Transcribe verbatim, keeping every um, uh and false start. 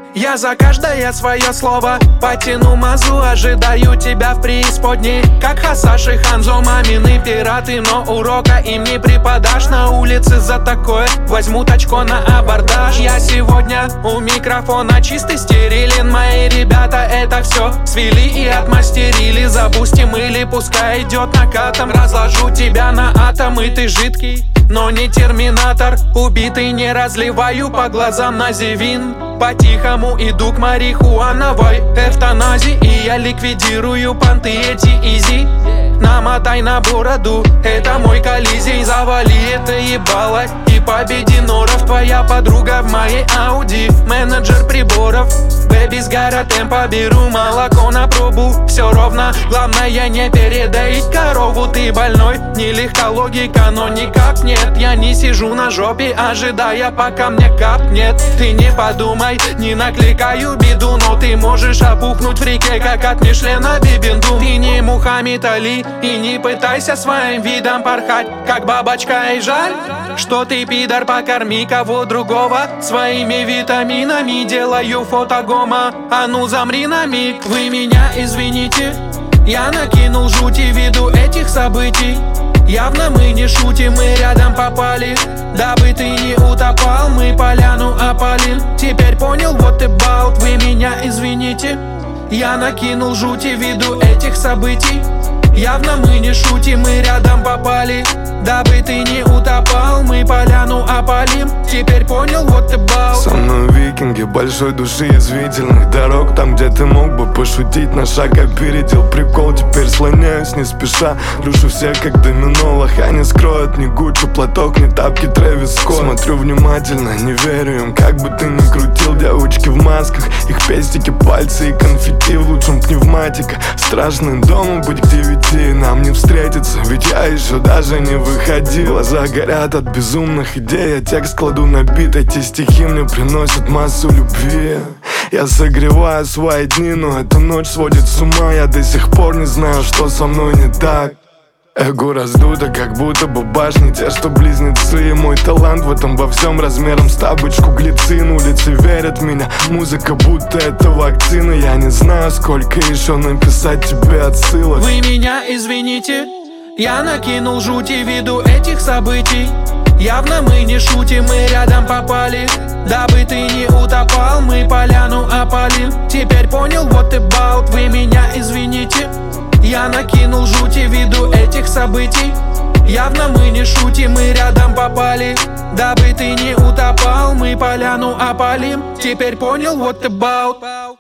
Я за каждое свое слово потяну мазу, ожидаю тебя в преисподней. Как Хасаши, Ханзо, мамины пираты, но урока им не преподашь. На улице за такое возьмут очко на абордаж. Я сегодня у микрофона чистый стерилен. Мои ребята это все свели и отмастерили. Забустим или пускай идет накатом. Разложу тебя на атомы, ты жидкий, но не терминатор. Убитый не разливаю по глазам називин. По-тихому иду к марихуановой эвтаназии, и я ликвидирую понты эти изи. Намотай на бороду, это мой колизей. Завали это ебало и победи норов. Твоя подруга в моей Ауди, менеджер приборов. Бэби с гора темпа, беру молоко на пробу. Все ровно, главное не передоить корову. Ты больной, нелегка логика, но никак нет. Я не сижу на жопе, ожидая пока мне капнет. Ты не подумай, не накликаю беду, но ты можешь опухнуть в реке, как от Мишлена Бибинду. Ты не Мухаммед Али, и не пытайся своим видом порхать, как бабочка, и жаль, что ты пидор, покорми кого другого. Своими витаминами делаю фотогома. А ну замри на миг, вы меня извините. Я накинул жути ввиду этих событий. Явно мы не шутим, мы рядом попали. Дабы ты не утопал, мы поляну опалим. Теперь понял, what about, вы меня извините. Я накинул жути ввиду этих событий. Явно мы не шутим, мы рядом попали. Дабы ты не утопал, мы поляну опалим. Теперь понял, what about. Со мной викинги большой души, язвительных дорог. Там, где ты мог бы пошутить, на шаг опередил прикол. Теперь слоняюсь не спеша, рушу всех как домино. Лоха не скроют ни Гуччи, платок, ни тапки Трэвис Скотт. Смотрю внимательно, не верю им, как бы ты ни крутил. Девочки в масках, их пестики, пальцы и конфетти. В лучшем пневматика, страшным домом быть к девяти. Нам не встретиться, ведь я еще даже не выходил. Глаза горят от безумных идей, я текст кладу на бит. Эти стихи мне приносят массу любви. Я согреваю свои дни, но эта ночь сводит с ума. Я до сих пор не знаю, что со мной не так. Эго раздуто, как будто бы башни, те, что близнецы. И мой талант в этом во всем размером с табличку глицин. Улицы верят в меня, музыка будто это вакцина. Я не знаю, сколько еще написать тебе отсылок. Вы меня извините, я накинул жути ввиду этих событий. Явно мы не шутим, мы рядом попали. Дабы ты не утопал, мы поляну опалим. Теперь понял, what about, вы меня извините. Я накинул жути ввиду этих событий. Явно мы не шутим, мы рядом попали. Дабы ты не утопал, мы поляну опалим. Теперь понял, what about.